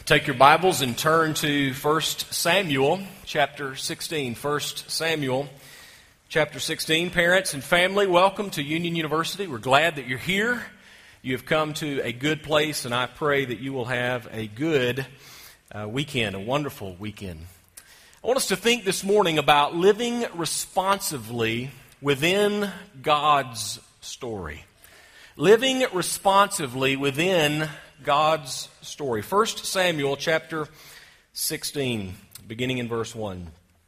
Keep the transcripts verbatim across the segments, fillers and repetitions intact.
Take your Bibles and turn to First Samuel chapter sixteen. First Samuel chapter sixteen. Parents and family, welcome to Union University. We're glad that you're here. You have come to a good place, and I pray that you will have a good uh, weekend, a wonderful weekend. I want us to think this morning about living responsively within God's story. Living responsively within God's story. First Samuel chapter sixteen, beginning in verse one.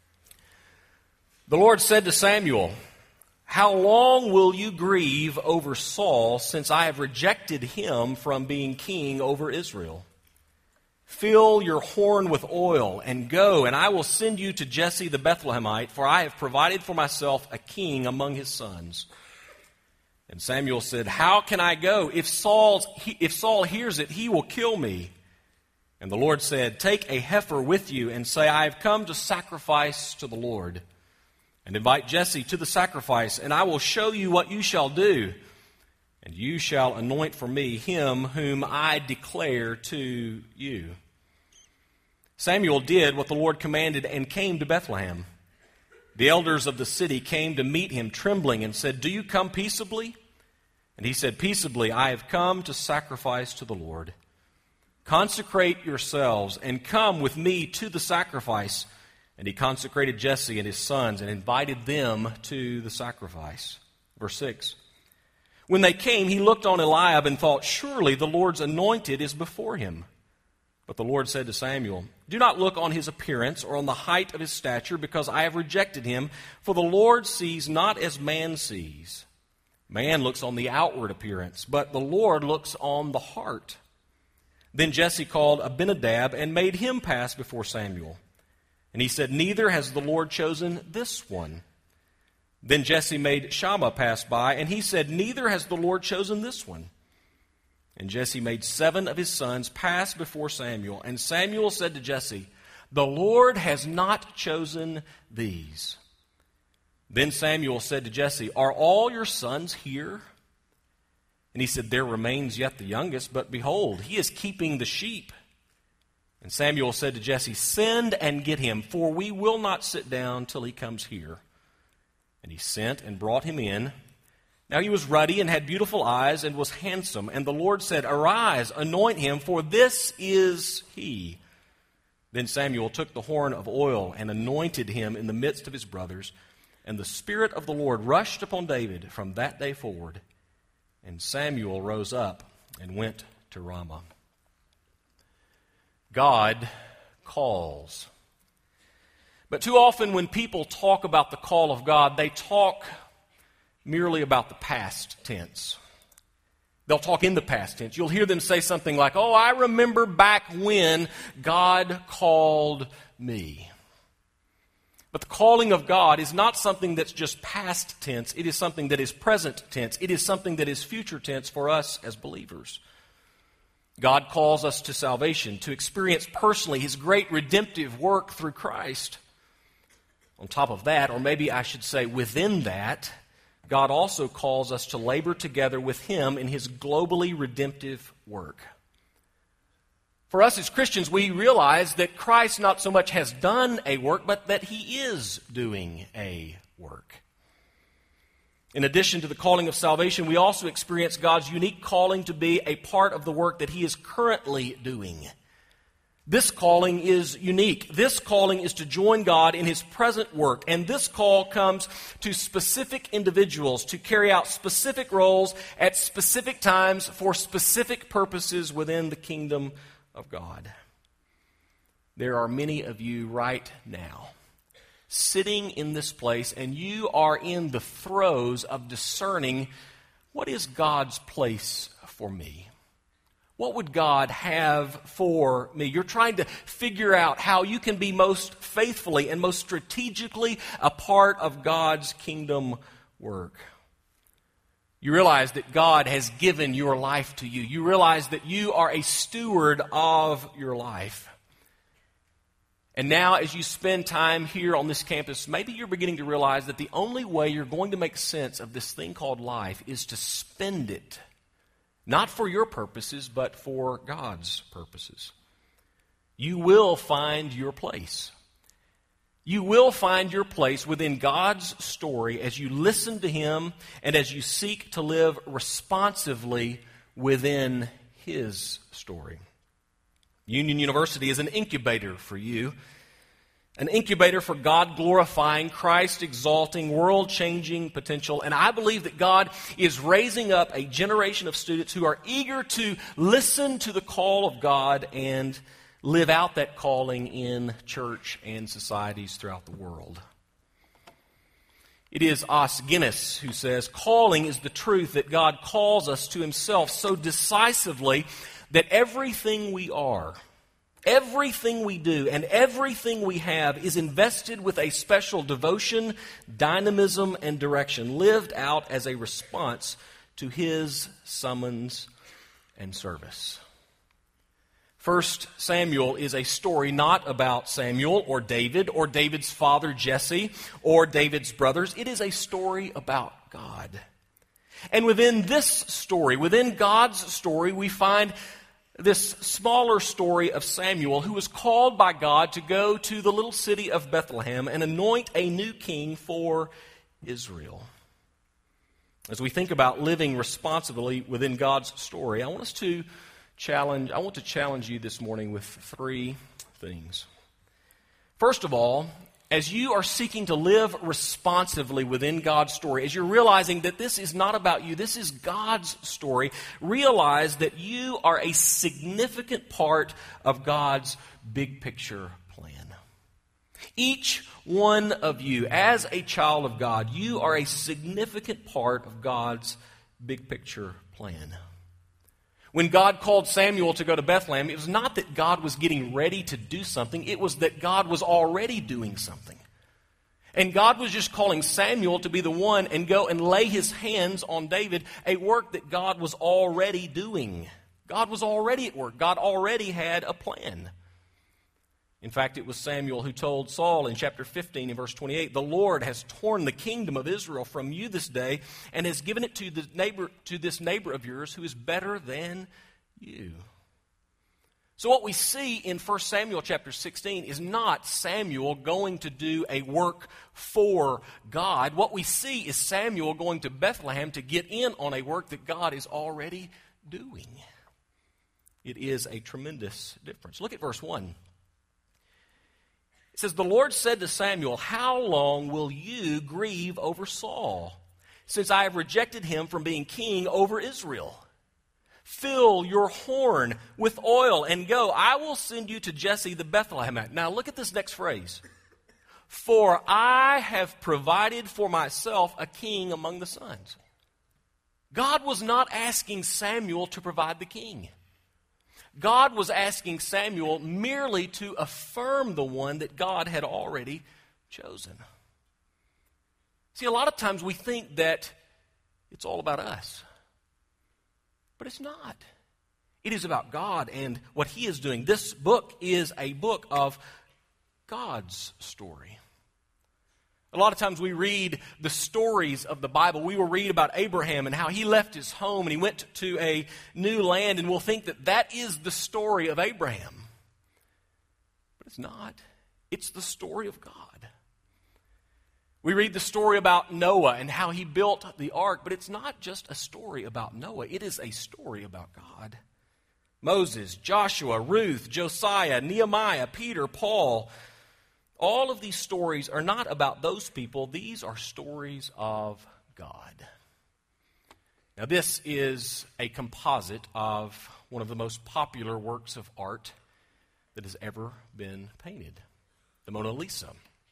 The Lord said to Samuel, "How long will you grieve over Saul, since I have rejected him from being king over Israel? Fill your horn with oil and go, and I will send you to Jesse the Bethlehemite, for I have provided for myself a king among his sons." And Samuel said, "How can I go? If Saul's, if Saul hears it, he will kill me." And the Lord said, "Take a heifer with you and say, I have come to sacrifice to the Lord. And invite Jesse to the sacrifice, and I will show you what you shall do. And you shall anoint for me him whom I declare to you." Samuel did what the Lord commanded and came to Bethlehem. The elders of the city came to meet him trembling and said, "Do you come peaceably?" And he said, "Peaceably, I have come to sacrifice to the Lord. Consecrate yourselves and come with me to the sacrifice." And he consecrated Jesse and his sons and invited them to the sacrifice. Verse six. When they came, he looked on Eliab and thought, "Surely the Lord's anointed is before him." But the Lord said to Samuel, "Do not look on his appearance or on the height of his stature, because I have rejected him. For the Lord sees not as man sees. Man looks on the outward appearance, but the Lord looks on the heart." Then Jesse called Abinadab and made him pass before Samuel. And he said, "Neither has the Lord chosen this one." Then Jesse made Shammah pass by, and he said, "Neither has the Lord chosen this one." And Jesse made seven of his sons pass before Samuel. And Samuel said to Jesse, "The Lord has not chosen these." Then Samuel said to Jesse, "Are all your sons here?" And he said, "There remains yet the youngest, but behold, he is keeping the sheep." And Samuel said to Jesse, "Send and get him, for we will not sit down till he comes here." And he sent and brought him in. Now he was ruddy and had beautiful eyes and was handsome. And the Lord said, "Arise, anoint him, for this is he." Then Samuel took the horn of oil and anointed him in the midst of his brothers. And the Spirit of the Lord rushed upon David from that day forward. And Samuel rose up and went to Ramah. God calls. But too often when people talk about the call of God, they talk merely about the past tense. They'll talk in the past tense. You'll hear them say something like, "Oh, I remember back when God called me." But the calling of God is not something that's just past tense. It is something that is present tense. It is something that is future tense for us as believers. God calls us to salvation, to experience personally His great redemptive work through Christ. On top of that, or maybe I should say within that, God also calls us to labor together with Him in His globally redemptive work. For us as Christians, we realize that Christ not so much has done a work, but that He is doing a work. In addition to the calling of salvation, we also experience God's unique calling to be a part of the work that He is currently doing. This calling is unique. This calling is to join God in His present work. And this call comes to specific individuals to carry out specific roles at specific times for specific purposes within the kingdom of God. There are many of you right now sitting in this place, and you are in the throes of discerning, what is God's place for me? What would God have for me? You're trying to figure out how you can be most faithfully and most strategically a part of God's kingdom work. You realize that God has given your life to you. You realize that you are a steward of your life. And now as you spend time here on this campus, maybe you're beginning to realize that the only way you're going to make sense of this thing called life is to spend it. Not for your purposes, but for God's purposes. You will find your place. You will find your place within God's story as you listen to Him and as you seek to live responsively within His story. Union University is an incubator for you, an incubator for God-glorifying, Christ-exalting, world-changing potential. And I believe that God is raising up a generation of students who are eager to listen to the call of God and live out that calling in church and societies throughout the world. It is Os Guinness who says, "Calling is the truth that God calls us to Himself so decisively that everything we are, everything we do, and everything we have is invested with a special devotion, dynamism, and direction, lived out as a response to His summons and service." First Samuel is a story not about Samuel or David or David's father Jesse or David's brothers. It is a story about God. And within this story, within God's story, we find this smaller story of Samuel, who was called by God to go to the little city of Bethlehem and anoint a new king for Israel. As we think about living responsibly within God's story, I want us to challenge, I want to challenge you this morning with three things. First of all, as you are seeking to live responsively within God's story, as you're realizing that this is not about you, this is God's story, realize that you are a significant part of God's big picture plan. Each one of you, as a child of God, you are a significant part of God's big picture plan. When God called Samuel to go to Bethlehem, it was not that God was getting ready to do something. It was that God was already doing something. And God was just calling Samuel to be the one and go and lay His hands on David, a work that God was already doing. God was already at work. God already had a plan. In fact, it was Samuel who told Saul in chapter fifteen in verse twenty-eight, "The Lord has torn the kingdom of Israel from you this day and has given it to the neighbor, to this neighbor of yours who is better than you." So what we see in First Samuel chapter sixteen is not Samuel going to do a work for God. What we see is Samuel going to Bethlehem to get in on a work that God is already doing. It is a tremendous difference. Look at verse one. It says, "The Lord said to Samuel, 'How long will you grieve over Saul, since I have rejected him from being king over Israel? Fill your horn with oil and go. I will send you to Jesse the Bethlehemite.'" Now look at this next phrase. "For I have provided for myself a king among the sons." God was not asking Samuel to provide the king. God was asking Samuel merely to affirm the one that God had already chosen. See, a lot of times we think that it's all about us. But it's not. It is about God and what He is doing. This book is a book of God's story. A lot of times we read the stories of the Bible. We will read about Abraham and how he left his home and he went to a new land, and we'll think that that is the story of Abraham. But it's not. It's the story of God. We read the story about Noah and how he built the ark, but it's not just a story about Noah. It is a story about God. Moses, Joshua, Ruth, Josiah, Nehemiah, Peter, Paul, all of these stories are not about those people. These are stories of God. Now, this is a composite of one of the most popular works of art that has ever been painted, the Mona Lisa.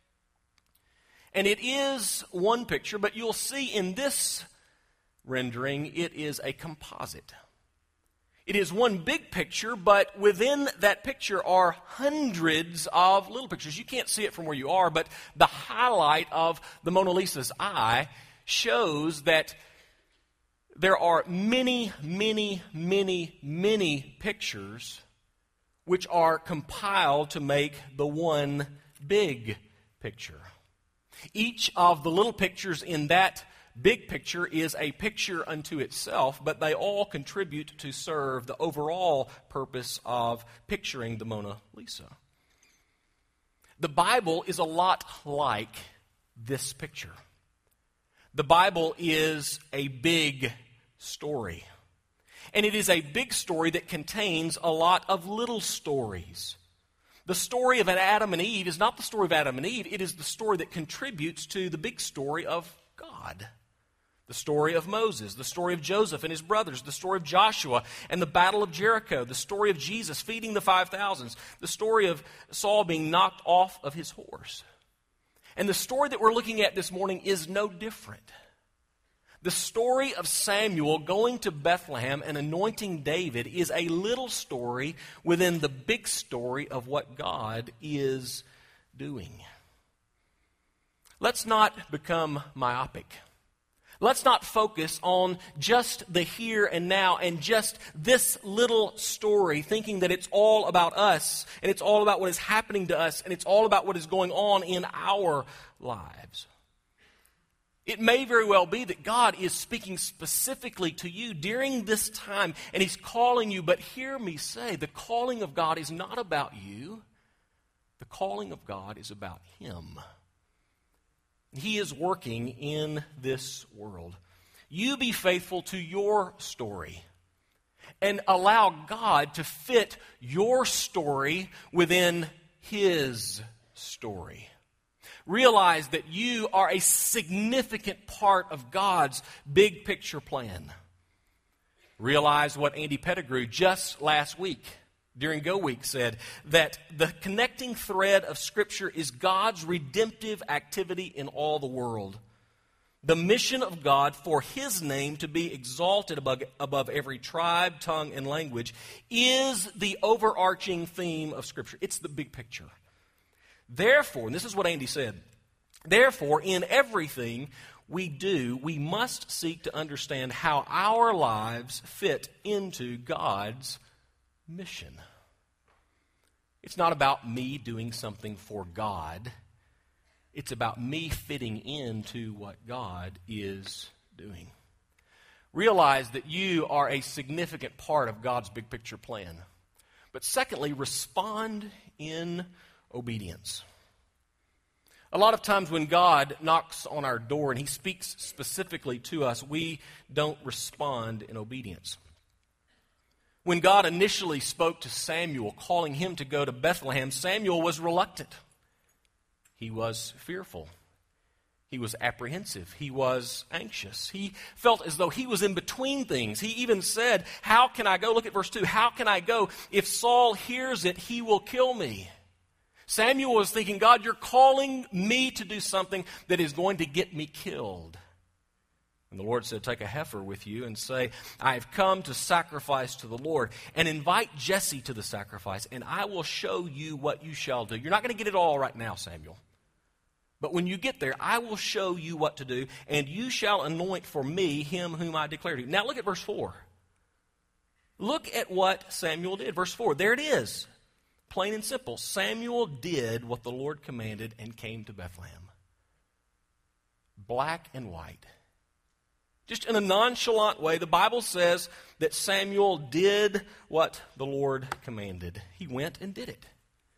And it is one picture, but you'll see in this rendering, it is a composite. It is one big picture, but within that picture are hundreds of little pictures. You can't see it from where you are, but the highlight of the Mona Lisa's eye shows that there are many, many, many, many pictures which are compiled to make the one big picture. Each of the little pictures in that big picture is a picture unto itself, but they all contribute to serve the overall purpose of picturing the Mona Lisa. The Bible is a lot like this picture. The Bible is a big story. And it is a big story that contains a lot of little stories. The story of Adam and Eve is not the story of Adam and Eve. It is the story that contributes to the big story of God. The story of Moses, the story of Joseph and his brothers, the story of Joshua and the battle of Jericho, the story of Jesus feeding the five thousands, the story of Saul being knocked off of his horse. And the story that we're looking at this morning is no different. The story of Samuel going to Bethlehem and anointing David is a little story within the big story of what God is doing. Let's not become myopic. Let's not focus on just the here and now and just this little story, thinking that it's all about us and it's all about what is happening to us and it's all about what is going on in our lives. It may very well be that God is speaking specifically to you during this time and He's calling you, but hear me say, the calling of God is not about you. The calling of God is about Him. He is working in this world. You be faithful to your story and allow God to fit your story within His story. Realize that you are a significant part of God's big picture plan. Realize what Andy Pettigrew just last week during Go Week said, that the connecting thread of Scripture is God's redemptive activity in all the world. The mission of God for His name to be exalted above, above every tribe, tongue, and language is the overarching theme of Scripture. It's the big picture. Therefore, and this is what Andy said, therefore, in everything we do, we must seek to understand how our lives fit into God's mission. It's not about me doing something for God. It's about me fitting into what God is doing. Realize that you are a significant part of God's big picture plan. But secondly, respond in obedience. A lot of times when God knocks on our door and He speaks specifically to us, we don't respond in obedience. When God initially spoke to Samuel, calling him to go to Bethlehem, Samuel was reluctant. He was fearful. He was apprehensive. He was anxious. He felt as though he was in between things. He even said, how can I go? Look at verse two. How can I go? If Saul hears it, he will kill me. Samuel was thinking, God, you're calling me to do something that is going to get me killed. And the Lord said, take a heifer with you and say, I have come to sacrifice to the Lord. And invite Jesse to the sacrifice, and I will show you what you shall do. You're not going to get it all right now, Samuel. But when you get there, I will show you what to do, and you shall anoint for me him whom I declare to you. Now look at verse four. Look at what Samuel did. Verse four, there it is. Plain and simple. Samuel did what the Lord commanded and came to Bethlehem. Black and white. Just in a nonchalant way, the Bible says that Samuel did what the Lord commanded. He went and did it.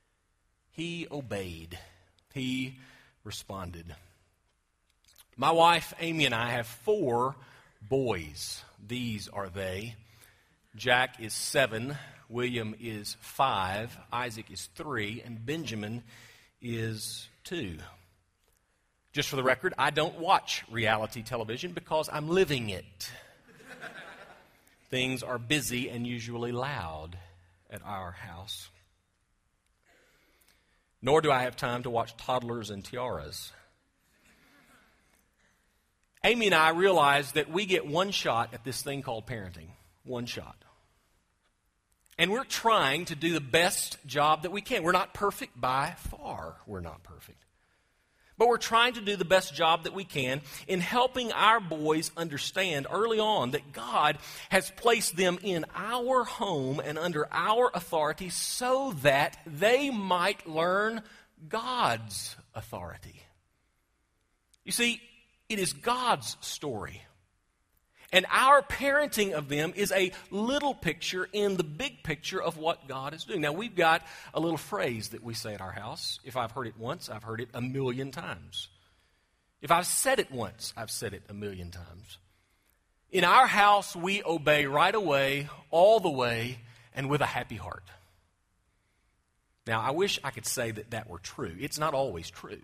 He obeyed. He responded. My wife, Amy, and I have four boys. These are they. Jack is seven, William is five, Isaac is three, and Benjamin is two. Just for the record, I don't watch reality television because I'm living it. Things are busy and usually loud at our house. Nor do I have time to watch toddlers and tiaras. Amy and I realize that we get one shot at this thing called parenting. One shot. And we're trying to do the best job that we can. We're not perfect by far. We're not perfect. But we're trying to do the best job that we can in helping our boys understand early on that God has placed them in our home and under our authority so that they might learn God's authority. You see, It is God's story. And our parenting of them is a little picture in the big picture of what God is doing. Now, we've got a little phrase that we say at our house. If I've heard it once, I've heard it a million times. If I've said it once, I've said it a million times. In our house, we obey right away, all the way, and with a happy heart. Now, I wish I could say that that were true. It's not always true.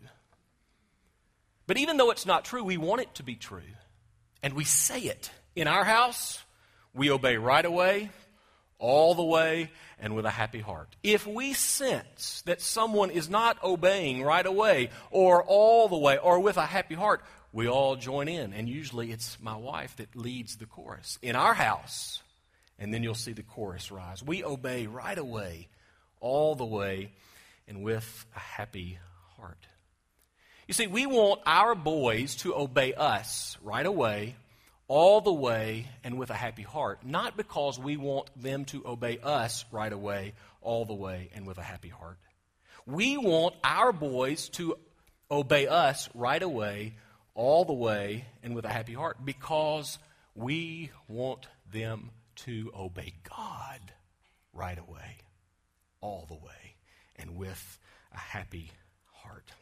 But even though it's not true, we want it to be true. And we say it. In our house, we obey right away, all the way, and with a happy heart. If we sense that someone is not obeying right away, or all the way, or with a happy heart, we all join in. And usually it's my wife that leads the chorus. In our house, and then you'll see the chorus rise. We obey right away, all the way, and with a happy heart. You see, we want our boys to obey us right away, all the way, and with a happy heart. Not because we want them to obey us right away, all the way, and with a happy heart. We want our boys to obey us right away, all the way, and with a happy heart because we want them to obey God right away, all the way, and with a happy heart.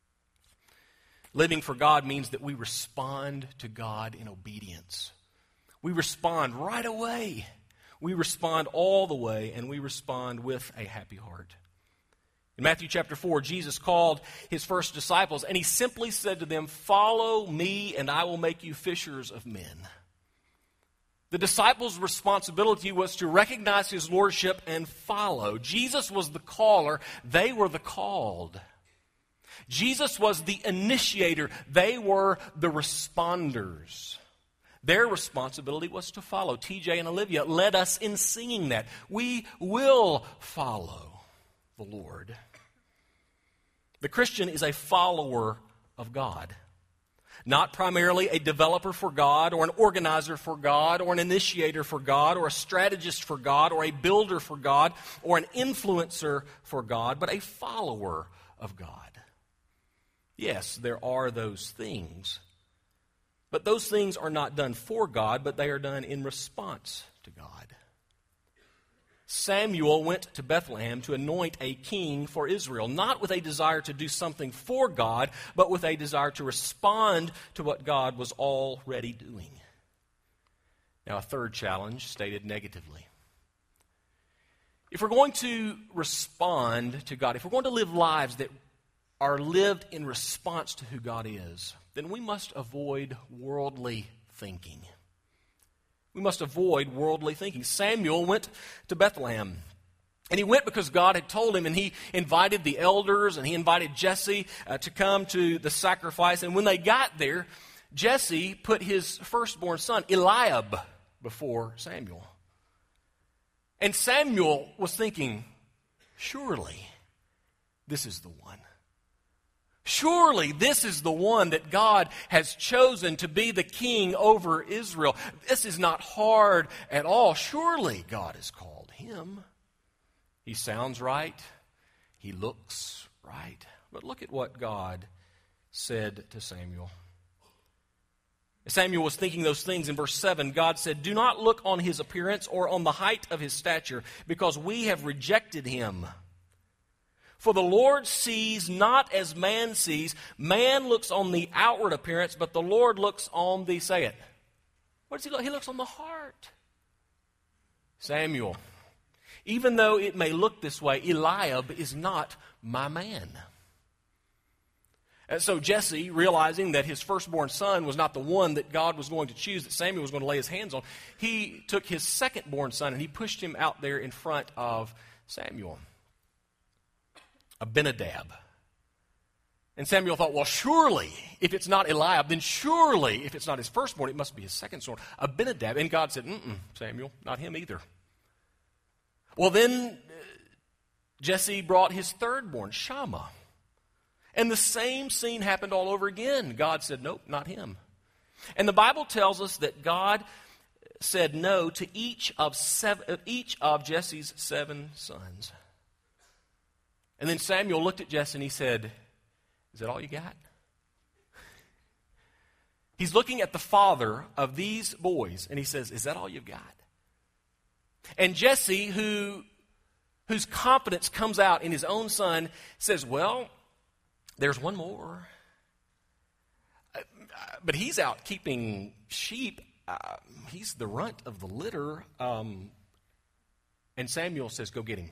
Living for God means that we respond to God in obedience. We respond right away. We respond all the way, and we respond with a happy heart. In Matthew chapter four, Jesus called his first disciples, and he simply said to them, "Follow me, and I will make you fishers of men." The disciples' responsibility was to recognize his lordship and follow. Jesus was the caller. They were the called. Jesus was the initiator. They were the responders. Their responsibility was to follow. T J and Olivia led us in singing that. We will follow the Lord. The Christian is a follower of God. Not primarily a developer for God, or an organizer for God, or an initiator for God, or a strategist for God, or a builder for God, or an influencer for God, but a follower of God. Yes, there are those things, but those things are not done for God, but they are done in response to God. Samuel went to Bethlehem to anoint a king for Israel, not with a desire to do something for God, but with a desire to respond to what God was already doing. Now, a third challenge stated negatively. If we're going to respond to God, if we're going to live lives that are lived in response to who God is, then we must avoid worldly thinking. We must avoid worldly thinking. Samuel went to Bethlehem. And he went because God had told him, and he invited the elders, and he invited Jesse uh, to come to the sacrifice. And when they got there, Jesse put his firstborn son, Eliab, before Samuel. And Samuel was thinking, surely this is the one. Surely this is the one that God has chosen to be the king over Israel. This is not hard at all. Surely God has called him. He sounds right. He looks right. But look at what God said to Samuel. Samuel was thinking those things in verse seven. God said, "Do not look on his appearance or on the height of his stature, because we have rejected him. For the Lord sees not as man sees. Man looks on the outward appearance, but the Lord looks on the," say it. What does he look? He looks on the heart. Samuel, even though it may look this way, Eliab is not my man. And so Jesse, realizing that his firstborn son was not the one that God was going to choose, that Samuel was going to lay his hands on, he took his secondborn son and he pushed him out there in front of Samuel. Abinadab. And Samuel thought, well, surely, if it's not Eliab, then surely, if it's not his firstborn, it must be his second son, Abinadab. And God said, mm-mm, Samuel, not him either. Well, then Jesse brought his thirdborn, Shammah. And the same scene happened all over again. God said, nope, not him. And the Bible tells us that God said no to each of seven, each of Jesse's seven sons. And then Samuel looked at Jesse and he said, "Is that all you got?" He's looking at the father of these boys, and he says, is that all you've got? And Jesse, who, whose confidence comes out in his own son, says, well, there's one more. Uh, but he's out keeping sheep. Uh, he's the runt of the litter. Um, and Samuel says, go get him.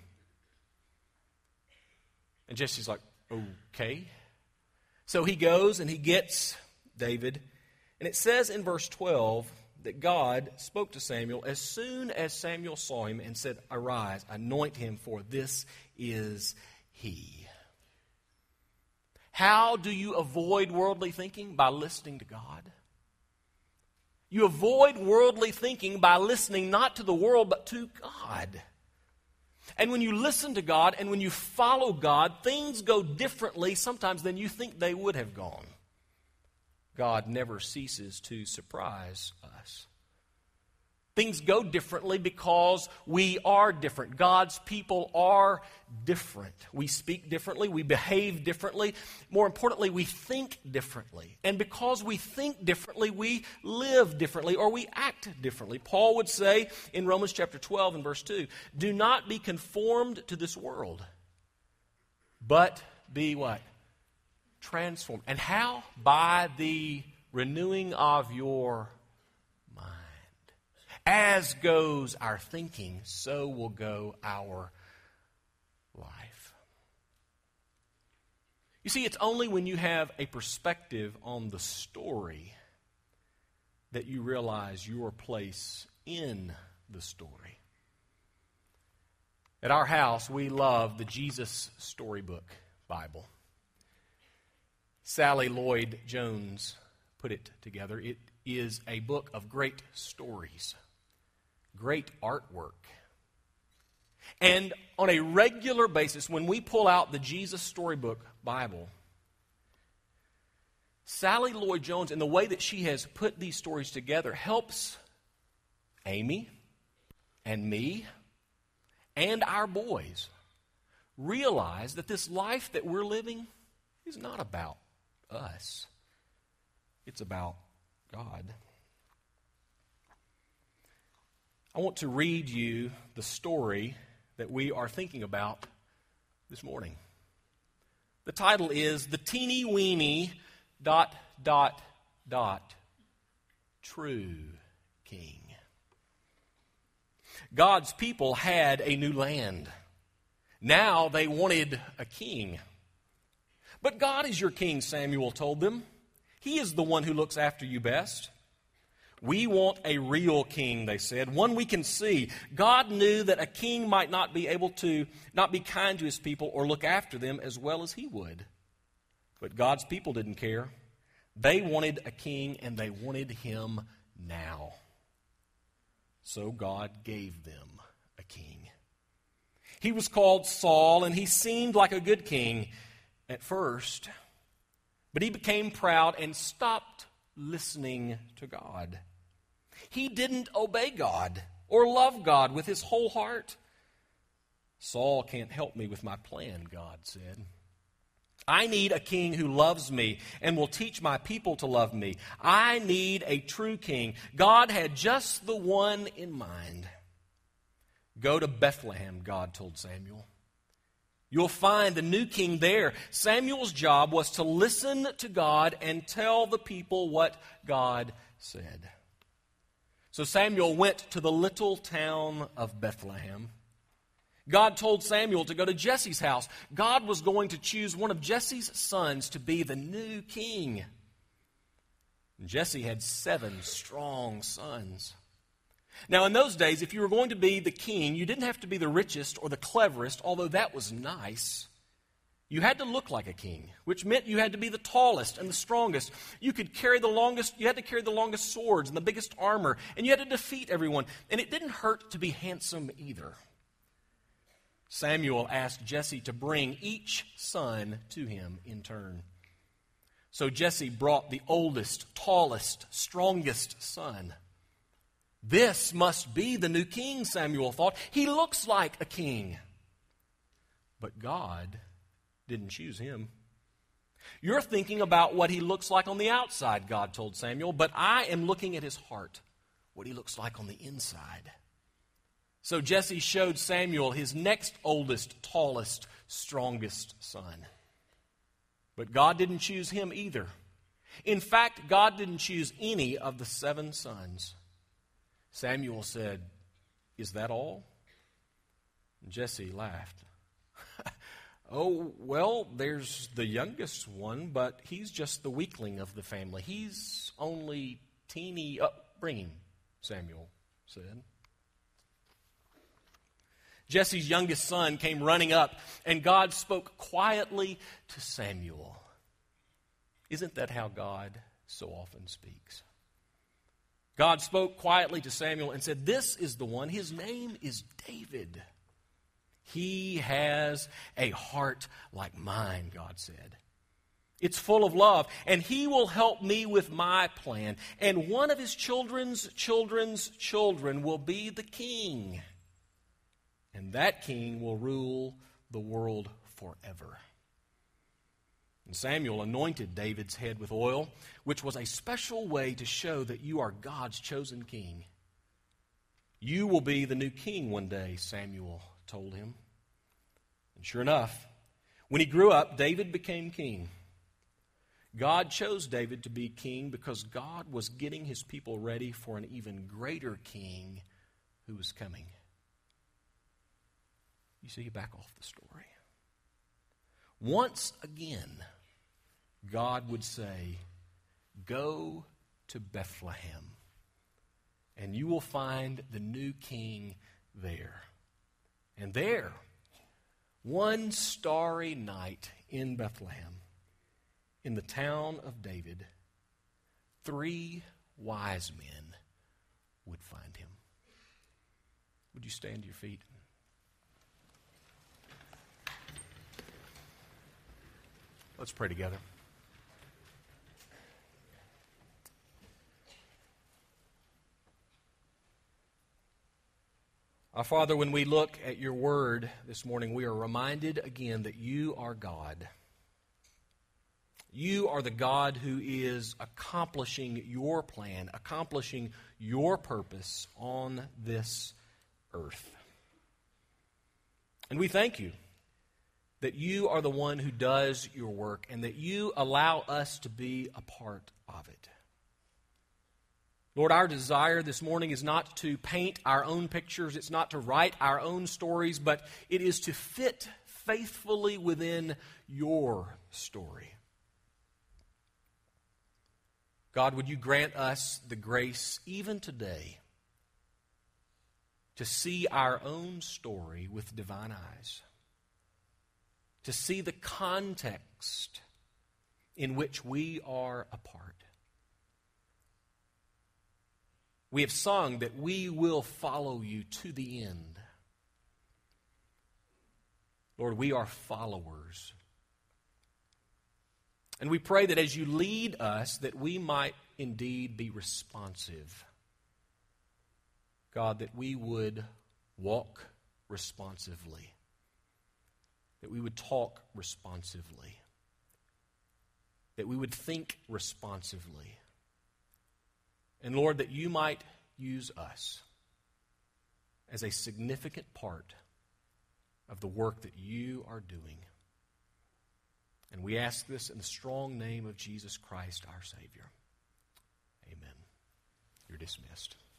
And Jesse's like, okay. So he goes and he gets David. And it says in verse twelve that God spoke to Samuel as soon as Samuel saw him and said, arise, anoint him, for this is he. How do you avoid worldly thinking? By listening to God. You avoid worldly thinking by listening not to the world, but to God. And when you listen to God and when you follow God, things go differently sometimes than you think they would have gone. God never ceases to surprise us. Things go differently because we are different. God's people are different. We speak differently. We behave differently. More importantly, we think differently. And because we think differently, we live differently or we act differently. Paul would say in Romans chapter twelve and verse two, do not be conformed to this world, but be what? Transformed. And how? By the renewing of your mind. As goes our thinking, so will go our life. You see, it's only when you have a perspective on the story that you realize your place in the story. At our house, we love the Jesus Storybook Bible. Sally Lloyd Jones put it together. It is a book of great stories, great artwork. And on a regular basis, when we pull out the Jesus Storybook Bible, Sally Lloyd Jones, in the way that she has put these stories together, helps Amy and me and our boys realize that this life that we're living is not about us. It's about God. I want to read you the story that we are thinking about this morning. The title is The Teeny Weeny dot dot dot True King. God's people had a new land. Now they wanted a king. But God is your king, Samuel told them. He is the one who looks after you best. We want a real king, they said, one we can see. God knew that a king might not be able to, not be kind to his people or look after them as well as he would. But God's people didn't care. They wanted a king, and they wanted him now. So God gave them a king. He was called Saul, and he seemed like a good king at first, but he became proud and stopped listening to God. He didn't obey God or love God with his whole heart. Saul can't help me with my plan, God said. I need a king who loves me and will teach my people to love me. I need a true king. God had just the one in mind. Go to Bethlehem, God told Samuel. You'll find the new king there. Samuel's job was to listen to God and tell the people what God said. So Samuel went to the little town of Bethlehem. God told Samuel to go to Jesse's house. God was going to choose one of Jesse's sons to be the new king. Jesse had seven strong sons. Now, in those days, if you were going to be the king, you didn't have to be the richest or the cleverest, although that was nice. You had to look like a king, which meant you had to be the tallest and the strongest. You could carry the longest, you had to carry the longest swords and the biggest armor, and you had to defeat everyone. And it didn't hurt to be handsome either. Samuel asked Jesse to bring each son to him in turn. So Jesse brought the oldest, tallest, strongest son. This must be the new king, Samuel thought. He looks like a king. But God didn't choose him. You're thinking about what he looks like on the outside, God told Samuel, but I am looking at his heart, what he looks like on the inside. So Jesse showed Samuel his next oldest, tallest, strongest son. But God didn't choose him either. In fact, God didn't choose any of the seven sons. Samuel said, "Is that all?" And Jesse laughed. "Oh, well, there's the youngest one, but he's just the weakling of the family. He's only teeny..." Oh, bring him, Samuel said. Jesse's youngest son came running up, and God spoke quietly to Samuel. Isn't that how God so often speaks? God spoke quietly to Samuel and said, "This is the one. His name is David. He has a heart like mine," God said. "It's full of love, and he will help me with my plan. And one of his children's children's children will be the king. And that king will rule the world forever." And Samuel anointed David's head with oil, which was a special way to show that you are God's chosen king. "You will be the new king one day," Samuel told him. And sure enough, when he grew up, David became king. God chose David to be king because God was getting his people ready for an even greater king who was coming. You see, back off the story. Once again, God would say, "Go to Bethlehem, and you will find the new king there." And there, one starry night in Bethlehem, in the town of David, three wise men would find him. Would you stand to your feet? Let's pray together. Our Father, when we look at your word this morning, we are reminded again that you are God. You are the God who is accomplishing your plan, accomplishing your purpose on this earth. And we thank you that you are the one who does your work and that you allow us to be a part of it. Lord, our desire this morning is not to paint our own pictures, it's not to write our own stories, but it is to fit faithfully within your story. God, would you grant us the grace even today to see our own story with divine eyes, to see the context in which we are a part. We have sung that we will follow you to the end. Lord, we are followers. And we pray that as you lead us, that we might indeed be responsive. God, that we would walk responsively, that we would talk responsively, that we would think responsively. And Lord, that you might use us as a significant part of the work that you are doing. And we ask this in the strong name of Jesus Christ, our Savior. Amen. You're dismissed.